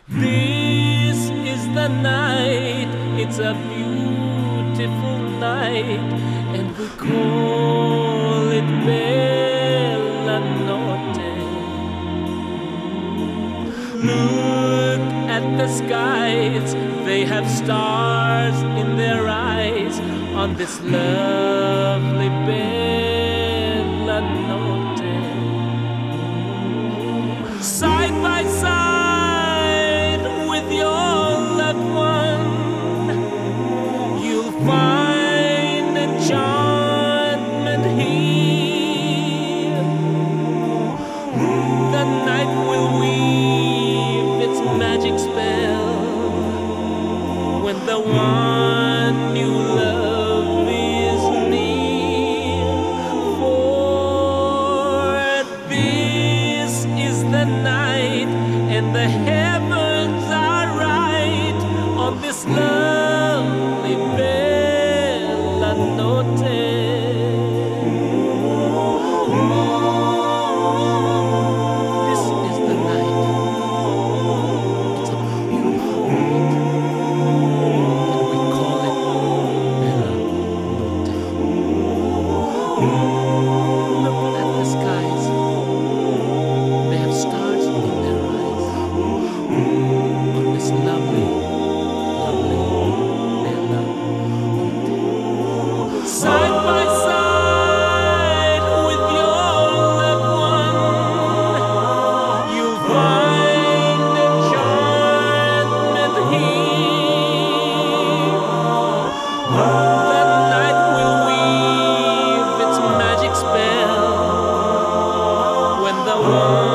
This is the night, it's a beautiful night, and we call it Bella Notte. Look at the skies, they have stars in their eyes on this lovely Bella Notte. Side by side with your loved one, you'll find enchantment here. The night will weave its magic spell when the one you love is near. For this is the night, and the heavens are right on this lovely Bella Notte. This is the night. It's a beautiful night, and we call it Bella Notte. Look at the skies. They have stars in their eyes on this lovely, lovely Bella Notte. Side by side with your loved one, you'll find enchantment here. The night will weave its magic spell when the one